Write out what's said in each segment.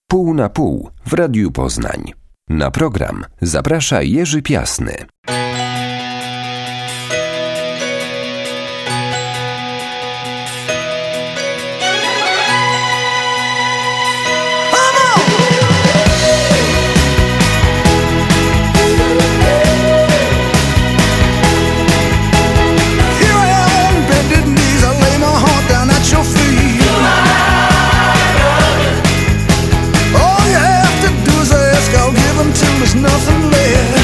Pół na pół w Radiu Poznań. Na program zaprasza Jerzy Piasny. Nothing left.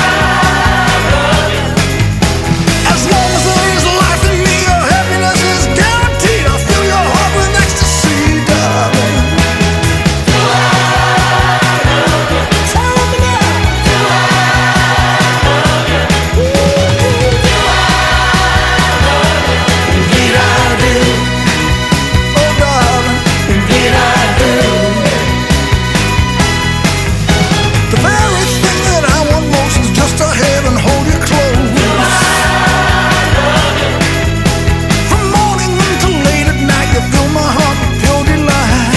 As long as there is life in me, your happiness is guaranteed. I'll fill your heart with ecstasy, darling. Tell me now. Indeed I do. Oh, darling, indeed I do. The very thing that I want most is just to have and hold you close. From morning until late at night, you fill my heart with pure delight.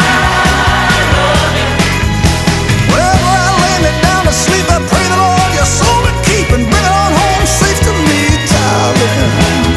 Wherever I lay me down to sleep, I pray the Lord your soul to keep and bring it on home safe to me, darling.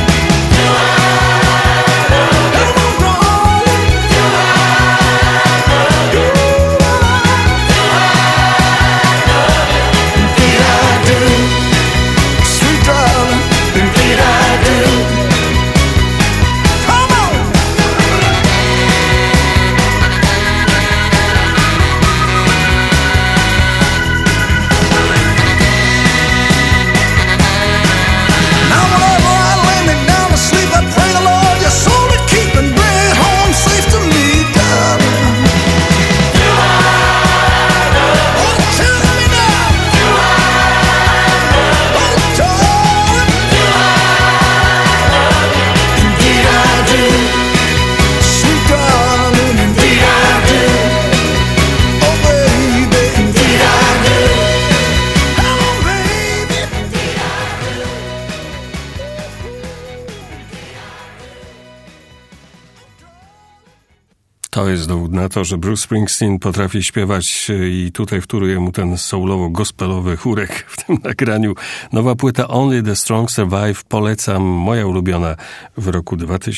To jest dowód na to, że Bruce Springsteen potrafi śpiewać i tutaj wtóruje mu ten soulowo-gospelowy chórek w tym nagraniu. Nowa płyta Only the Strong Survive polecam, moja ulubiona w roku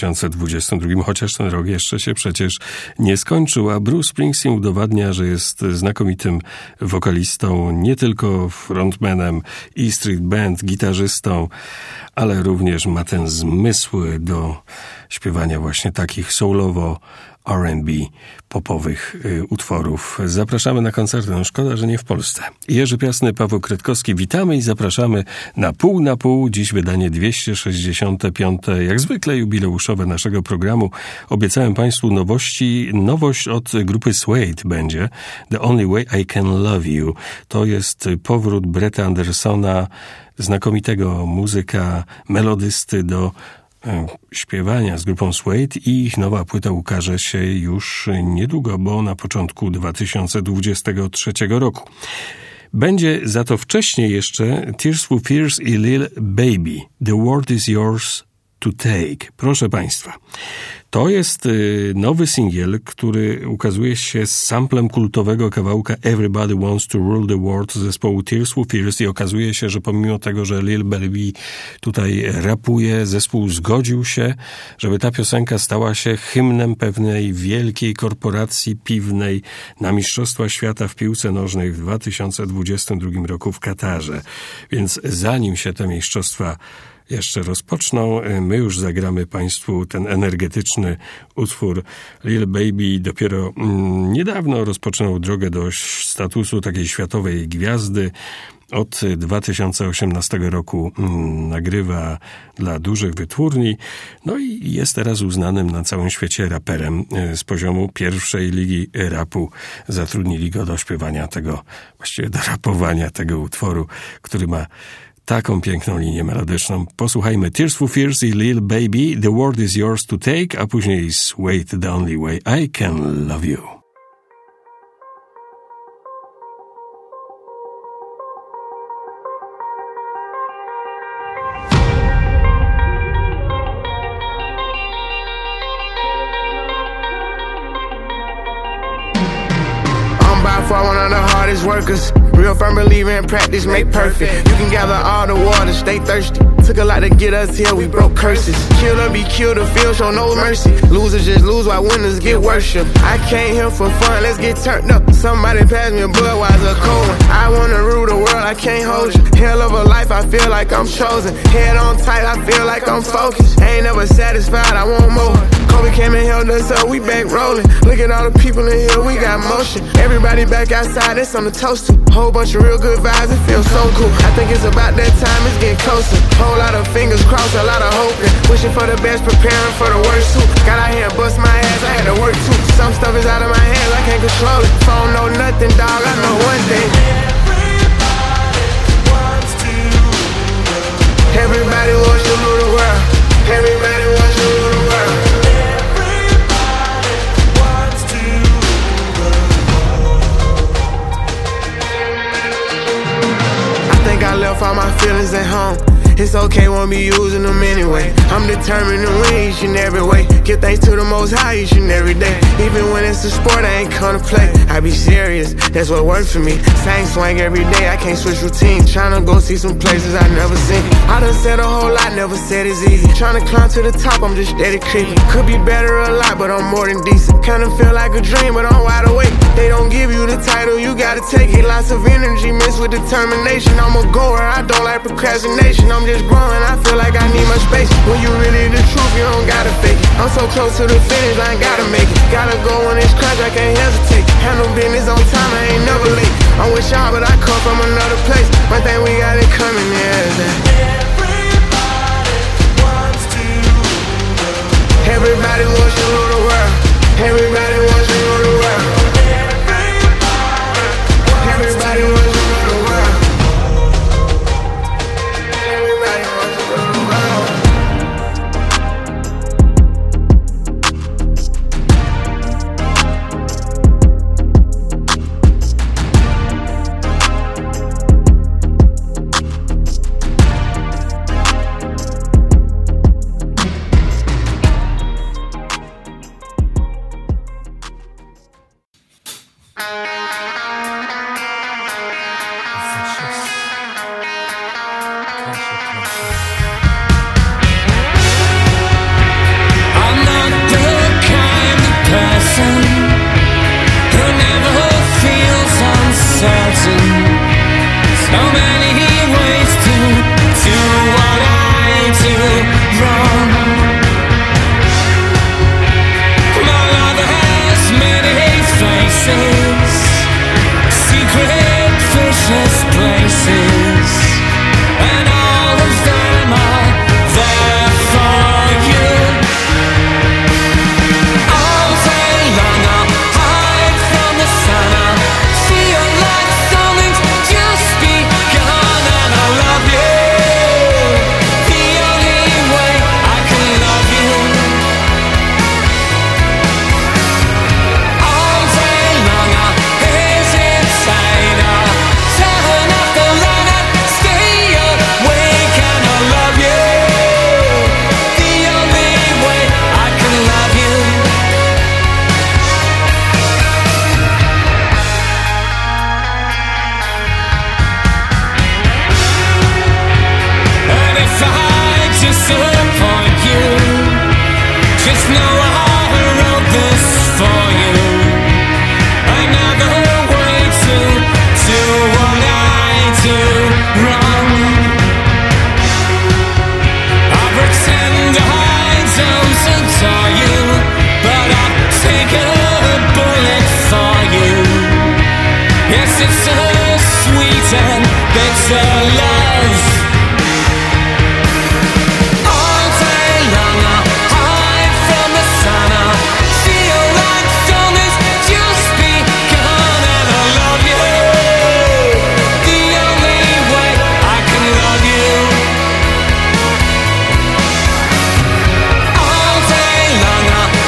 2022, chociaż ten rok jeszcze się przecież nie skończył, a Bruce Springsteen udowadnia, że jest znakomitym wokalistą, nie tylko frontmanem E Street Band, gitarzystą, ale również ma ten zmysł do śpiewania właśnie takich soulowo R&B popowych utworów. Zapraszamy na koncerty. No szkoda, że nie w Polsce. Jerzy Piasny, Paweł Kretkowski. Witamy i zapraszamy na pół. Dziś wydanie 265. Jak zwykle jubileuszowe naszego programu. Obiecałem Państwu nowości. Nowość od grupy Suede będzie The Only Way I Can Love You. To jest powrót Bretta Andersona, znakomitego muzyka, melodysty, do śpiewania z grupą Suede i ich nowa płyta ukaże się już niedługo, bo na początku 2023 roku. Będzie za to wcześniej jeszcze Tears for Fears i Lil Baby. The World is Yours to Take. Proszę Państwa, to jest nowy singiel, który ukazuje się z samplem kultowego kawałka Everybody Wants to Rule the World zespołu Tears for Fears i okazuje się, że pomimo tego, że Lil Baby tutaj rapuje, zespół zgodził się, żeby ta piosenka stała się hymnem pewnej wielkiej korporacji piwnej na Mistrzostwa Świata w piłce nożnej w 2022 roku w Katarze. Więc zanim się te mistrzostwa jeszcze rozpoczną, my już zagramy Państwu ten energetyczny utwór. Lil Baby dopiero niedawno rozpoczynał drogę do statusu takiej światowej gwiazdy. Od 2018 roku nagrywa dla dużych wytwórni, no i jest teraz uznanym na całym świecie raperem z poziomu pierwszej ligi rapu. Zatrudnili go do śpiewania tego, właściwie do rapowania tego utworu, który ma taką piękną linię melodyczną. Posłuchajmy Tears for Fears i Lil Baby, The World is Yours to Take, a później Suede, The Only Way I Can Love You. for one of the hardest workers. Real firm believer in practice make perfect. You can gather all the water, stay thirsty. Took a lot to get us here, we broke curses. Kill or be killed, the field show no mercy. Losers just lose while winners get worship. I came here for fun, let's get turned up. Somebody pass me a Budweiser cold one. I wanna rule the world, I can't hold you. Hell of a life, I feel like I'm chosen. Head on tight, I feel like I'm focused. Ain't never satisfied, I want more. Kobe came and held us up, we back rolling. Look at all the people in here, we got motion. Everybody back outside, that's on the toast to. Whole bunch of real good vibes, it feels so cool. I think it's about that time, it's getting closer. Whole lot of fingers crossed, a lot of hoping. Wishing for the best, preparing for the worst too. Got out here and bust my ass, I had to work too. Some stuff is out of my hands, I can't control it. Phone know nothing, dog, I know one thing. Everybody wants to rule the world. Everybody wants to rule the world. I left all my feelings at home. It's okay, won't be using them anyway. I'm determined to win each and every way. Give thanks to the Most High each and every day. Even when it's a sport, I ain't come to play. I be serious, that's what works for me. Same swing every day, I can't switch routine. Tryna go see some places I never seen. I done said a whole lot, never said it's easy. Tryna climb to the top, I'm just steady creeping. Could be better a lot, but I'm more than decent. Kinda feel like a dream, but I'm wide awake. They don't give you the title, you gotta take it. Lots of energy mixed with determination. I'm a goer, I don't like procrastination. I'm just growing, I feel like I need my space. When you really the truth, you don't gotta fake it. I'm so close to the finish line, gotta make it. Gotta go when it's crunch, I can't hesitate. Handle business on time, I ain't never late. I'm with y'all, but I come from another place. One thing we got it coming is that everybody wants to rule the world. Everybody wants to rule the world. Everybody wants to rule the world. Everybody wants to rule the world.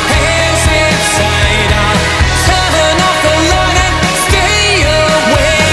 Awake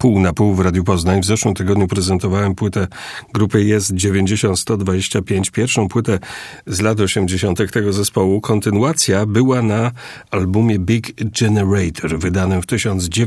Pół na pół w Radiu Poznań. W zeszłym tygodniu prezentowałem płytę grupy Yes 90-125, pierwszą płytę z lat 80. tego zespołu. Kontynuacja była na albumie Big Generator, wydanym w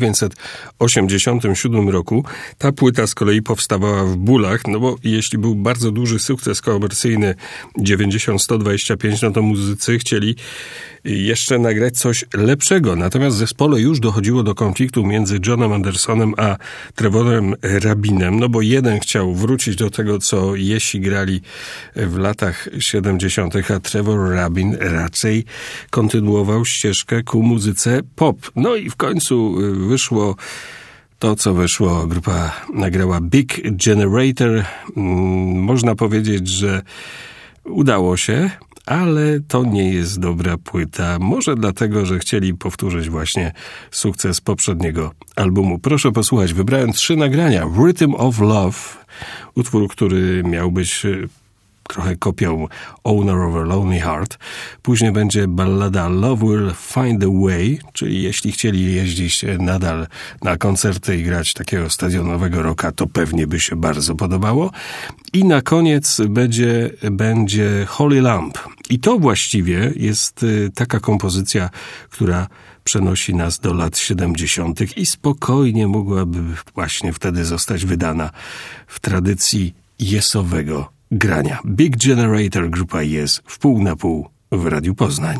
1987 roku. Ta płyta z kolei powstawała w bólach, no bo jeśli był bardzo duży sukces komercyjny 90-125, no to muzycy chcieli jeszcze nagrać coś lepszego. Natomiast w zespole już dochodziło do konfliktu między Johnem Andersonem a Trevorem Rabinem, no bo jeden chciał wrócić do tego, co Yesi grali w latach 70., a Trevor Rabin raczej kontynuował ścieżkę ku muzyce pop. No i w końcu wyszło to, co wyszło. Grupa nagrała Big Generator. Można powiedzieć, że udało się, ale to nie jest dobra płyta. Może dlatego, że chcieli powtórzyć właśnie sukces poprzedniego albumu. Proszę posłuchać, wybrałem 3 nagrania. Rhythm of Love, utwór, który miał być trochę kopią Owner of a Lonely Heart. Później będzie ballada Love Will Find a Way, czyli jeśli chcieli jeździć nadal na koncerty i grać takiego stadionowego rocka, to pewnie by się bardzo podobało. I na koniec będzie Holy Lamp. I to właściwie jest taka kompozycja, która przenosi nas do lat 70. i spokojnie mogłaby właśnie wtedy zostać wydana w tradycji Yesowego grania. Big Generator, grupa Yes, w pół na pół w Radiu Poznań.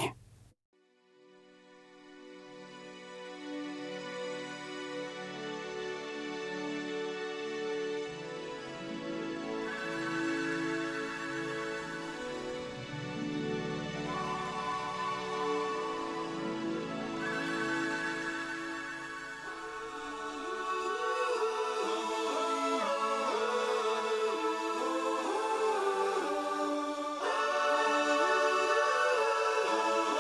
Oh,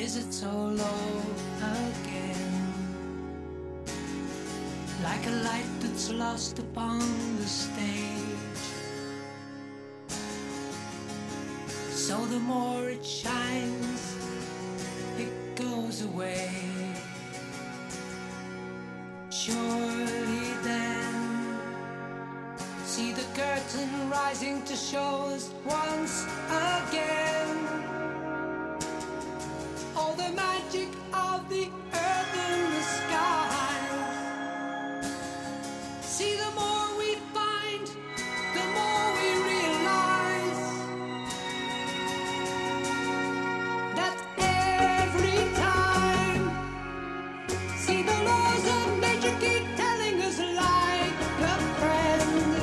Is it so low again? Like a light that's lost upon the stage. So the more it shines, it goes away. Surely then, see the curtain rising to show us once again all the magic of the earth and the sky. See, the more we find, the more we realize that every time, see, the laws of nature keep telling us like a friend.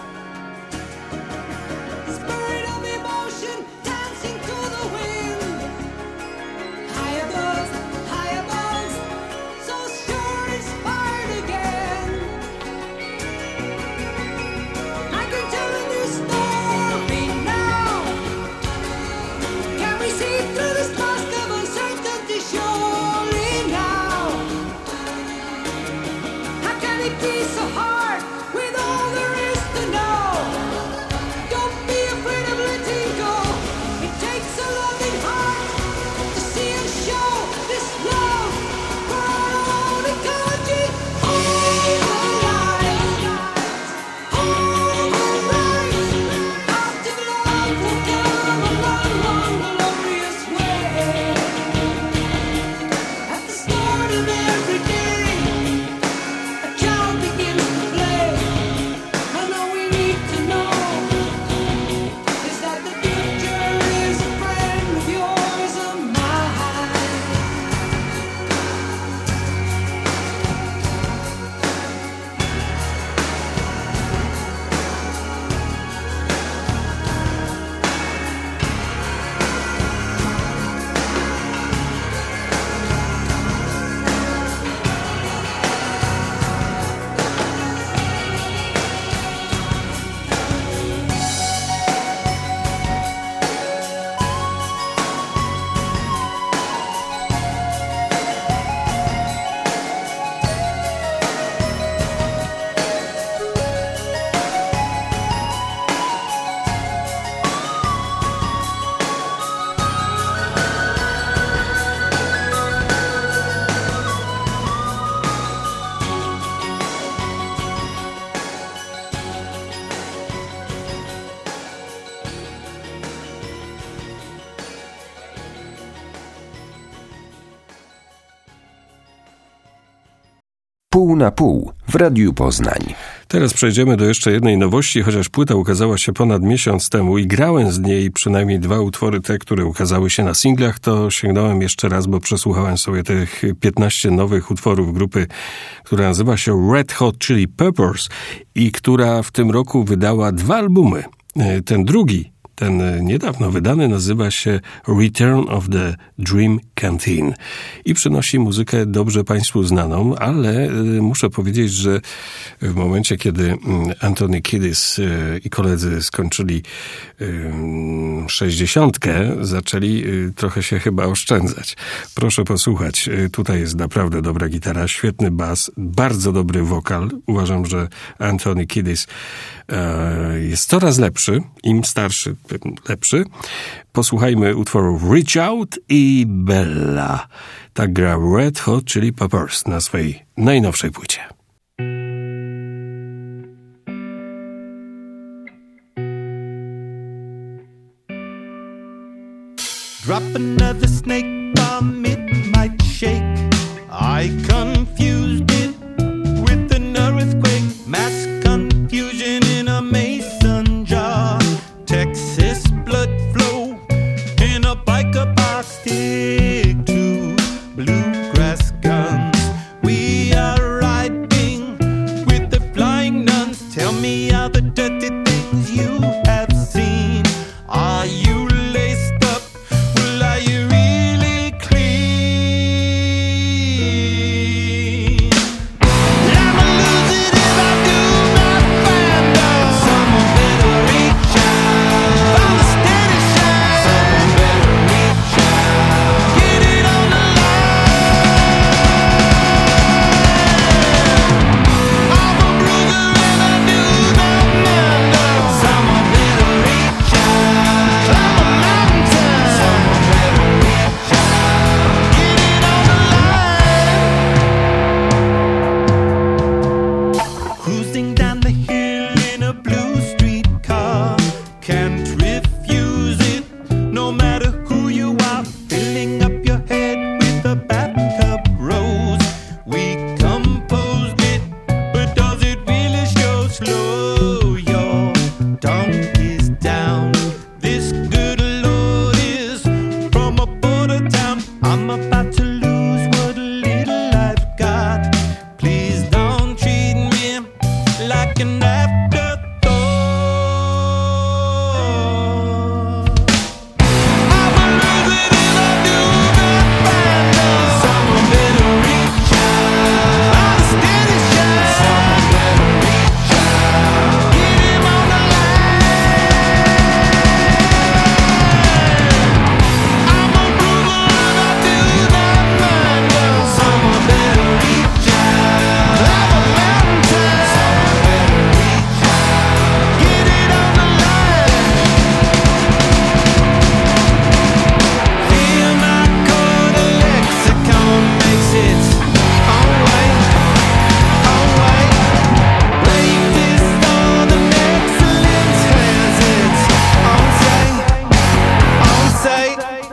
Spirit of emotion dancing to the wind. High above, so sure inspired again. I can tell a new story now. Can we see through this mask of uncertainty surely now? How can it be so hard with all there is to know? Don't be afraid of letting go. It takes a loving heart to see us show this love for our own ecology. All alive, all right. Active love will come along the glorious way. At the start of every day, a child begins to play. And all we need to know is that the future is a friend of yours and mine. Pół na pół w Radiu Poznań. Teraz przejdziemy do jeszcze jednej nowości, chociaż płyta ukazała się ponad miesiąc temu i grałem z niej przynajmniej 2 utwory, te, które ukazały się na singlach, to sięgnąłem jeszcze raz, bo przesłuchałem sobie tych 15 nowych utworów grupy, która nazywa się Red Hot Chili Peppers i która w tym roku wydała 2 albumy. Ten drugi, ten niedawno wydany, nazywa się Return of the Dream Canteen i przynosi muzykę dobrze Państwu znaną, ale muszę powiedzieć, że w momencie, kiedy Anthony Kiedis i koledzy skończyli 60, zaczęli trochę się chyba oszczędzać. Proszę posłuchać, tutaj jest naprawdę dobra gitara, świetny bas, bardzo dobry wokal. Uważam, że Anthony Kiedis jest coraz lepszy, im starszy, tym lepszy. Posłuchajmy utworów Reach Out i Bella. Tak gra Red Hot Chili Peppers na swojej najnowszej płycie. Drop another snake bomb, it might shake. I confused it with an earthquake. Mass confusion in a mason jar. Texas blood flow in a biker box. Stick to bluegrass guns. We are riding with the flying nuns. Tell me all the dirty things you have seen. Are you laced up? Well, are you really clean? I'ma lose it if I do not find out. Someone better reach out. Find a steady shine. Someone better reach out. I'm about to lose what little I've got. Please don't treat me like an afterthought. I will lose it if I do not find love. Someone better reach out. I'm a steady shot. Someone better reach out. Get him on the line. I'm a bruiser if I do not find love. Someone better reach out. I'm a mountain. Someone better reach out. Get it on the line. Feel my code lexicon makes its own way, own way. Rapist on the excellence has its own say, own say.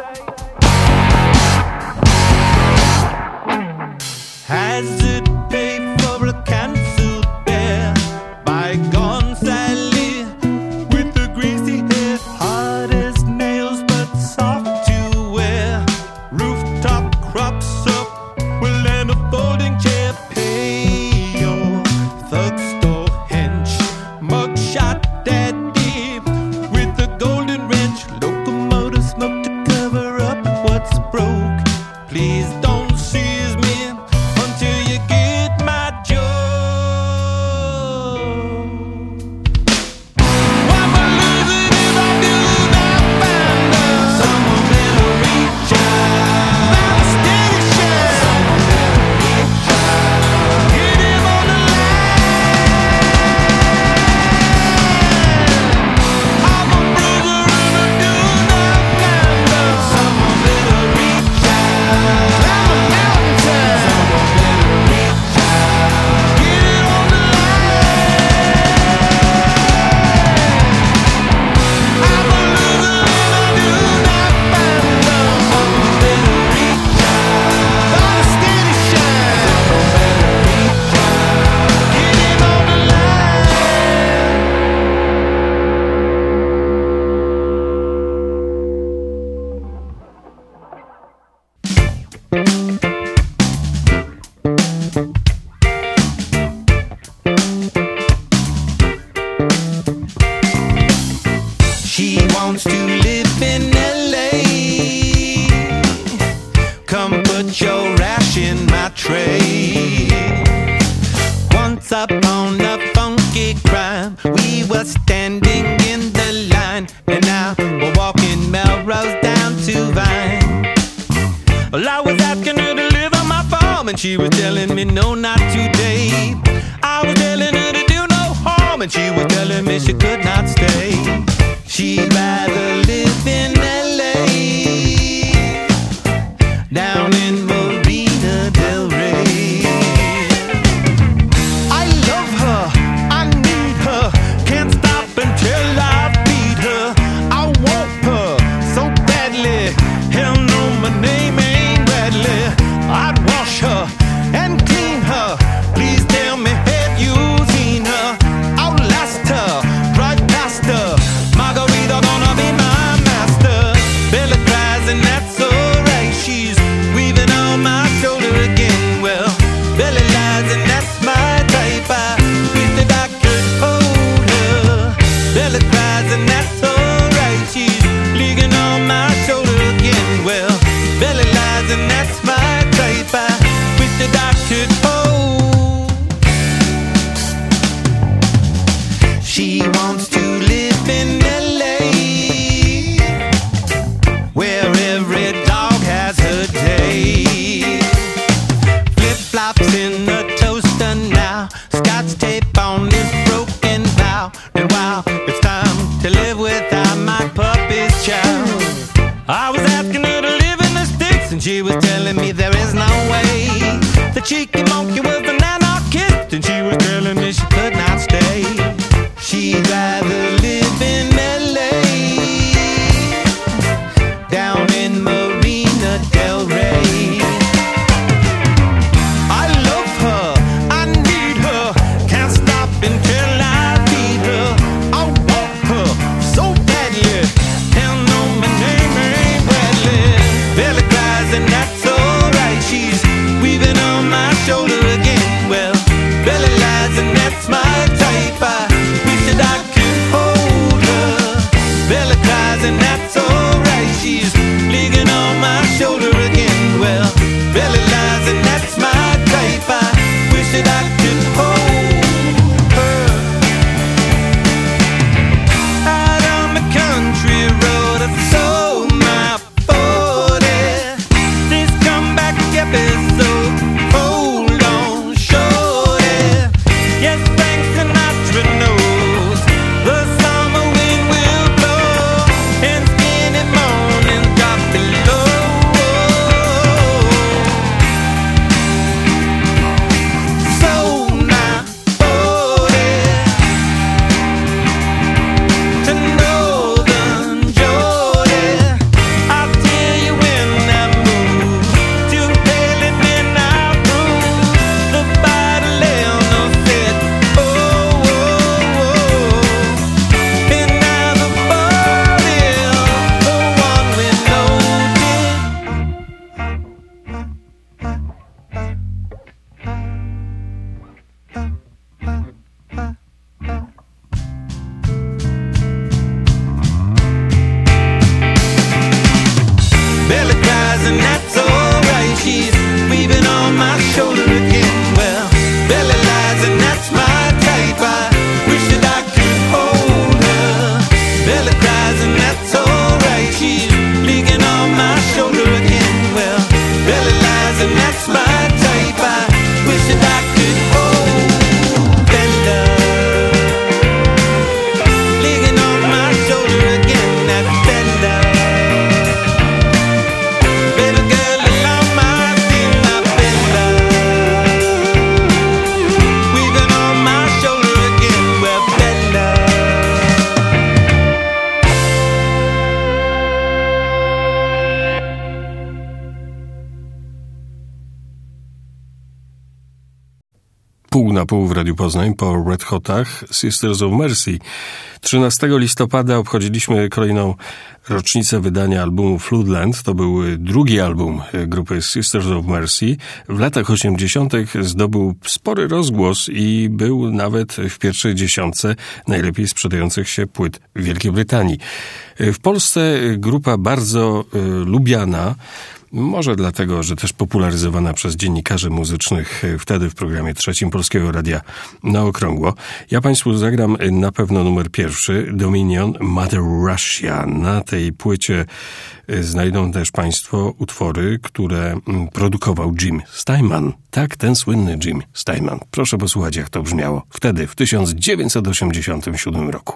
Has it paid for a cancelled bear? Bygone Sally with the greasy hair, hard as nails but soft to wear. Rooftop crops up, will land a folding chair. Pay your thug store hench, mugshot daddy with the golden wrench. Locomotive smoke to cover up what's broke. Please don't seize me until you get my joke. I'm a loser if I do not find love. Someone better reach out. I'm a steady shot. Someone better reach out. Get him on the line. I'm a bruiser if I do not find love. Someone better reach out. I'm a mountain. Someone better reach out. Get it on the line. I'm a loser if I do not find love. Someone better reach out. I'm a steady shot. Someone better reach out. Get him on the line. She wants to live in LA. Come put your rash in my tray. Once upon a funky crime, we were standing in the line, and now we're walking Melrose down to Vine. Well, I was asking her to live on my farm, and she was telling me no, not today. I was telling her to do no harm, and she was telling me she could not stay. She'd rather live in LA, down in Marina Del Rey. I love her, I need her, can't stop until I beat her. I want her so badly, hell no, my name ain't Bradley. I'd wash her and clean her. Please tell me, have you seen her? Outlast her, right past her. Margarita gonna be my master. Bella cries and that's alright. She's weaving on my shoulder again. Well, Bella lies and that's my type. I wish that I could hold her. Bella cries and that's alright. She's leaning on my shoulder again. Well, Bella lies and that's my type. I wish that I could hold. She wants to live in LA, where every dog has her day. Flip-flops in the toaster now, Scotch tape on this broken vow. And wow, it's time to live without my puppy's child. I was asking her to live in the sticks, and she was telling me there is no way. The cheeky monkey was an anarchist, and she was telling me she could not stay. She'd rather live in LA, down in Marina Del Rey. I love her, I need her, can't stop until I beat her. I want her so badly, hell no, my name ain't Bradley. Bella cries and that's pół na pół w Radiu Poznań po Red Hotach, Sisters of Mercy. 13 listopada obchodziliśmy kolejną rocznicę wydania albumu Floodland. To był drugi album grupy Sisters of Mercy. W latach 80. zdobył spory rozgłos i był nawet w pierwszej dziesiątce najlepiej sprzedających się płyt w Wielkiej Brytanii. W Polsce grupa bardzo lubiana, może dlatego, że też popularyzowana przez dziennikarzy muzycznych wtedy w programie trzecim Polskiego Radia na Okrągło. Ja Państwu zagram na pewno numer pierwszy, Dominion, Mother Russia. Na tej płycie znajdą też Państwo utwory, które produkował Jim Steinman. Tak, ten słynny Jim Steinman. Proszę posłuchać, jak to brzmiało wtedy, w 1987 roku.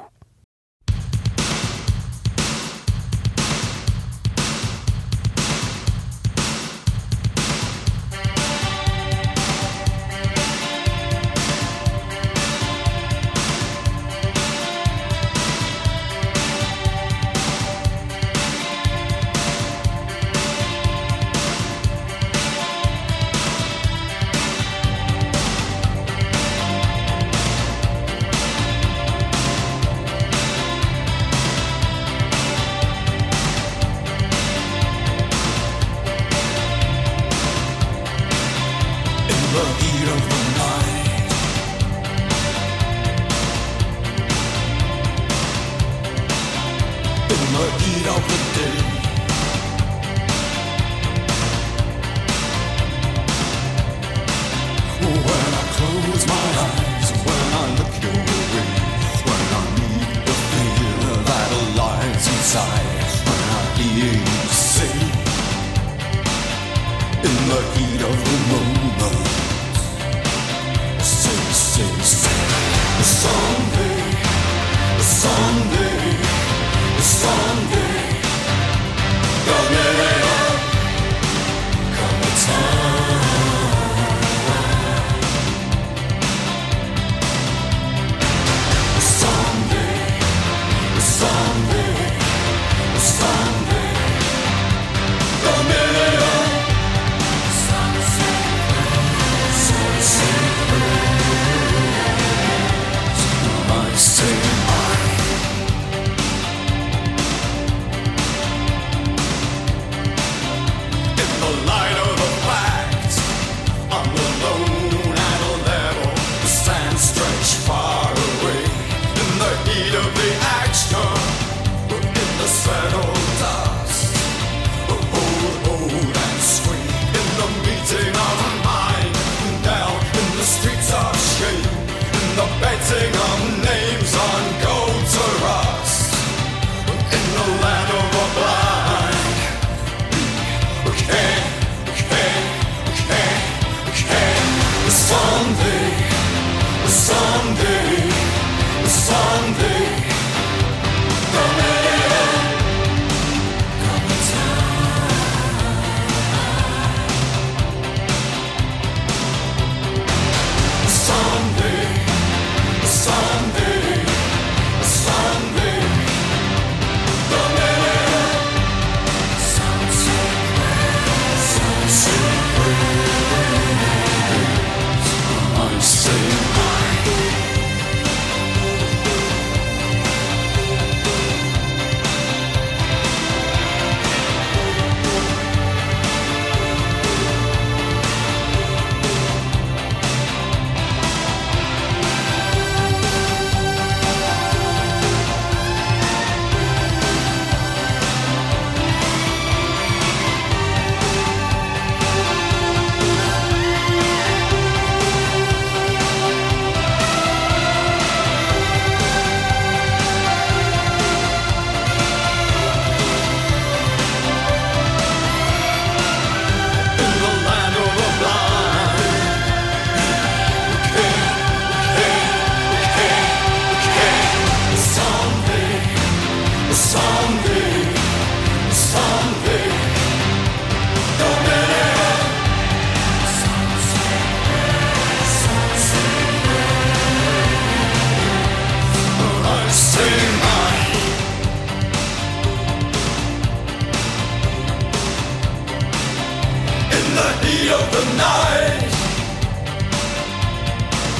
the heat of the night.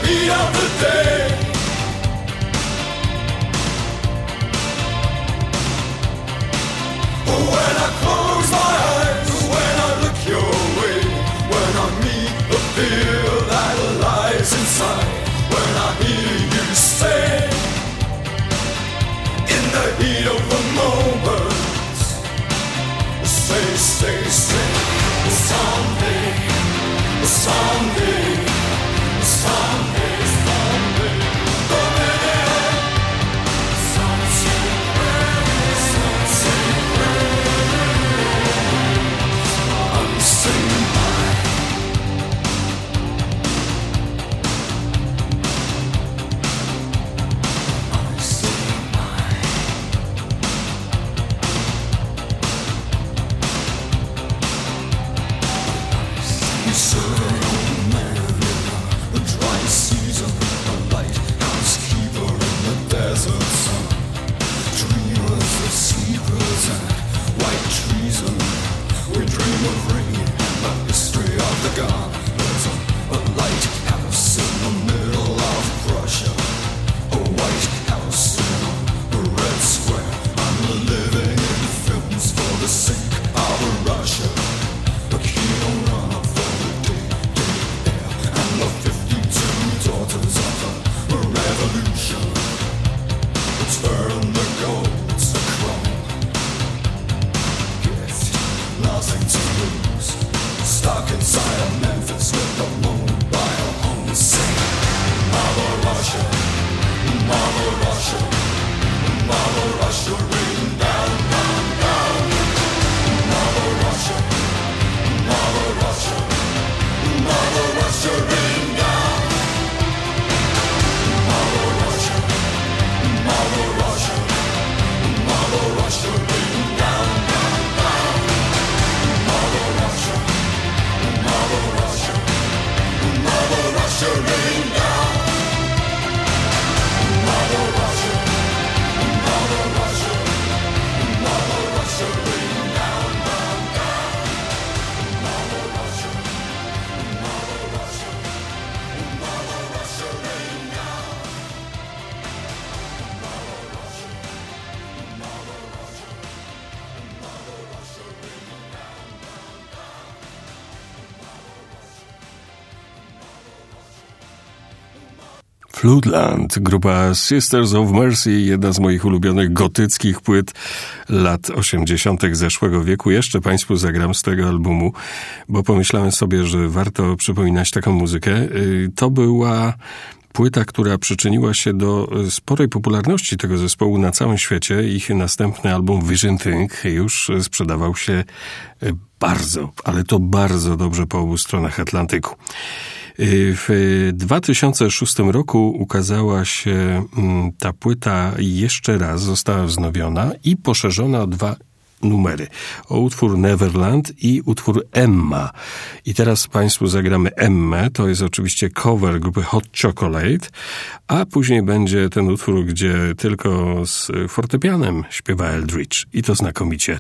heat of the day. When I close my eyes, when I look your way, when I meet the fear that lies inside, when I hear you say, in the heat of the moment, say, someday, someday, someday, someday, Floodland, grupa Sisters of Mercy, jedna z moich ulubionych gotyckich płyt lat 80. zeszłego wieku. Jeszcze Państwu zagram z tego albumu, bo pomyślałem sobie, że warto przypominać taką muzykę. To była płyta, która przyczyniła się do sporej popularności tego zespołu na całym świecie. Ich następny album Vision Thing już sprzedawał się bardzo, ale to bardzo dobrze po obu stronach Atlantyku. W 2006 roku ukazała się ta płyta jeszcze raz, została wznowiona i poszerzona o 2 numery. O utwór Neverland i utwór Emma. I teraz Państwu zagramy Emmę. To jest oczywiście cover grupy Hot Chocolate, a później będzie ten utwór, gdzie tylko z fortepianem śpiewa Eldridge. I to znakomicie.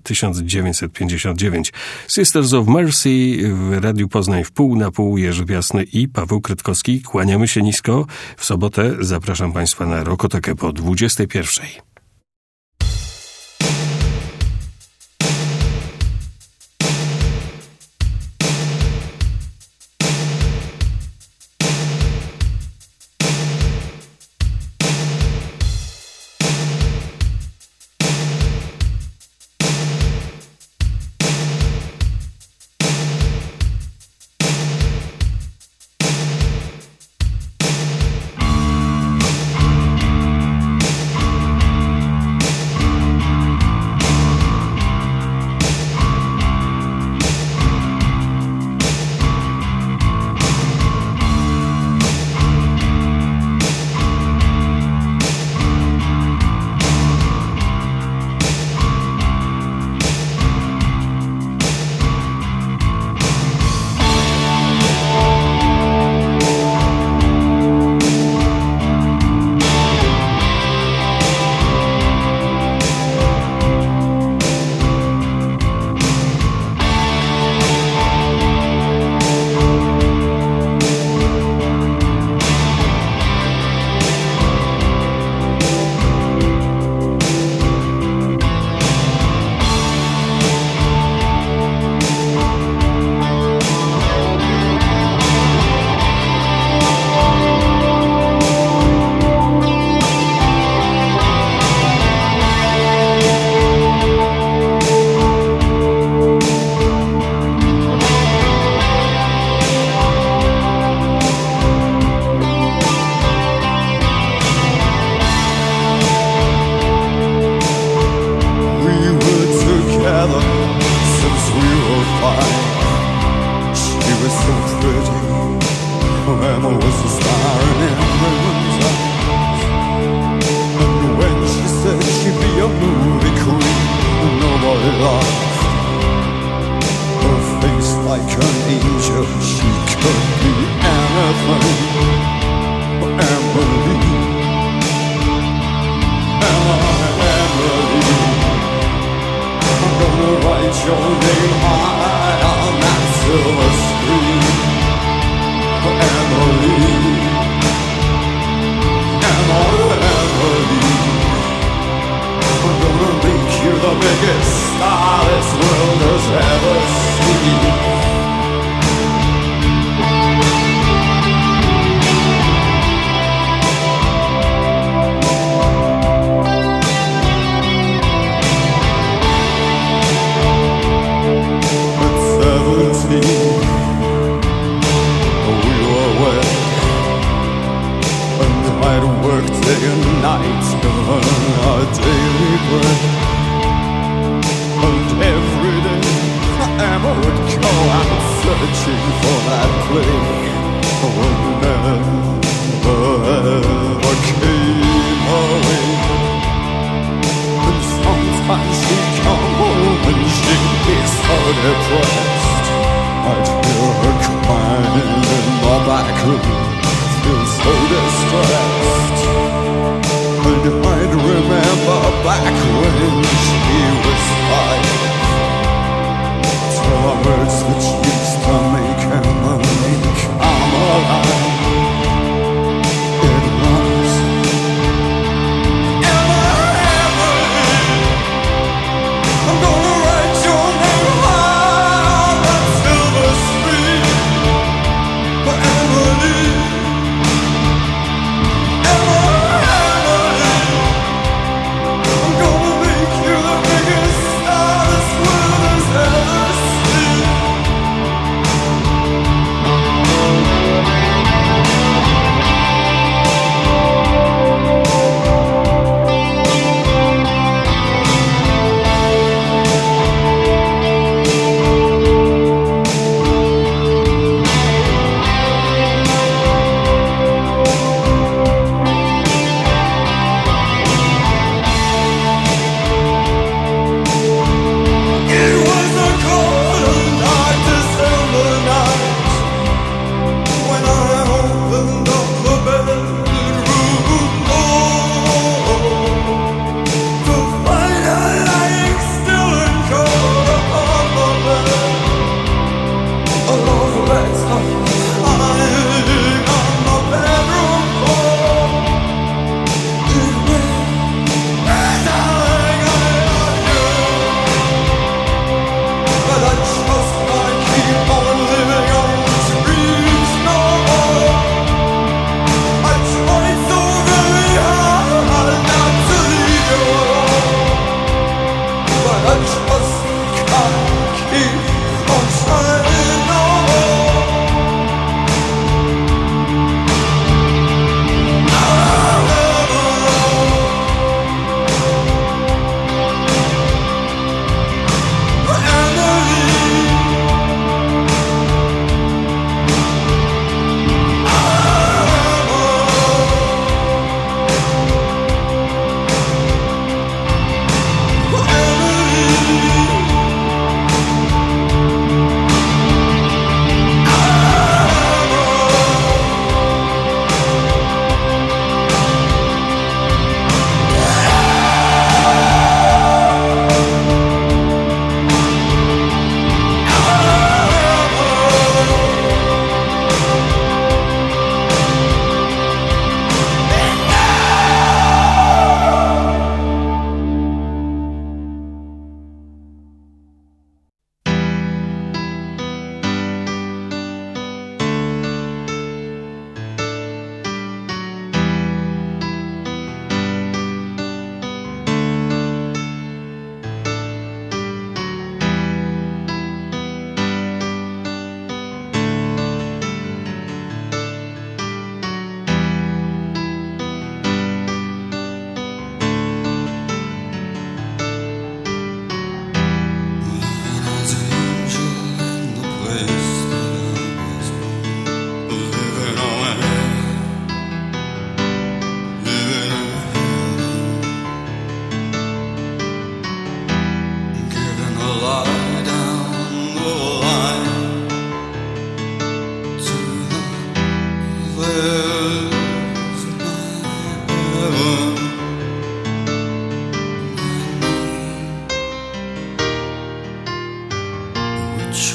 1959. Sisters of Mercy w Radiu Poznań w pół na pół. Jerzy Piasny i Paweł Krytkowski. Kłaniamy się nisko. W sobotę zapraszam Państwa na Rokotekę po 21. could be anything for Emily. Emily, I'm gonna write your name high on that silver screen for Emily. Emily, I'm gonna make you the biggest star this world has ever seen. At 17, we were wed, and I'd work day and night to earn our daily bread. And every day Emma would go out searching for that place that never ever came away. And sometimes she'd come home and she'd be so depressed. I'd hear her crying in the back room, feel so distressed. And I'd remember back when she was 5, to the words that used to make Emily come alive. It was Emily, I'm gonna write your name high on that silver screen for Emily. Emily,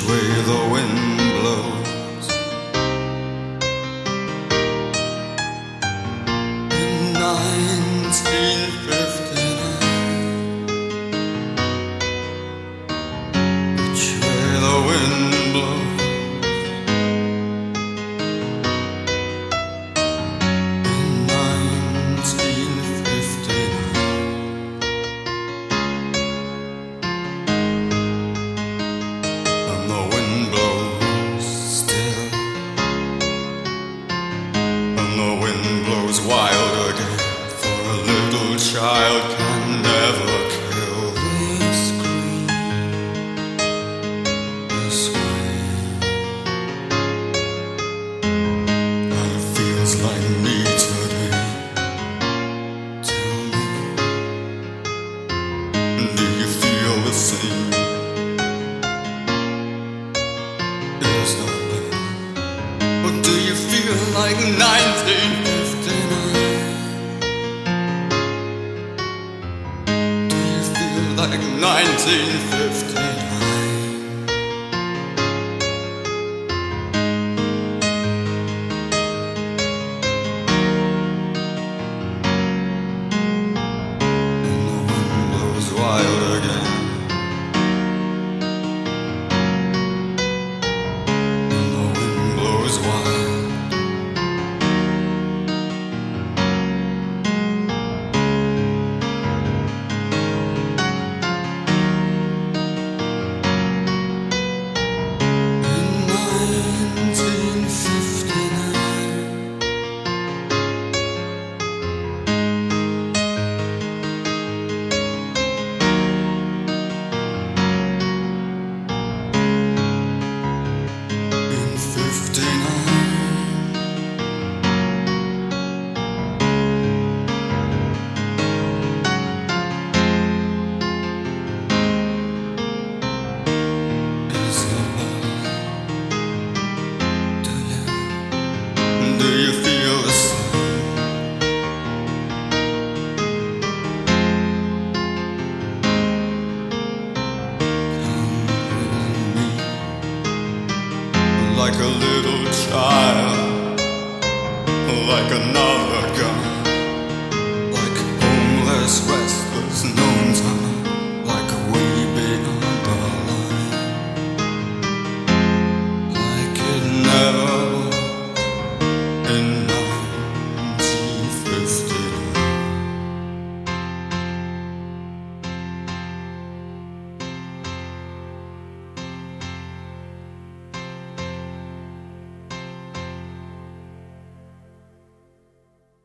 way the wind blows. In 1959, which way the wind blows. In 1959, and the wind blows still, and the wind blows wild again, for a little child can never kill. They scream, and it feels like me today. Tell me, do you feel the same? There's no way. Or do you feel like 1959? Do you feel like 1959? And the wind blows wild again. And the wind blows wild. In 1959, is it love? Do you feel the same? Come with me, like a little child, like another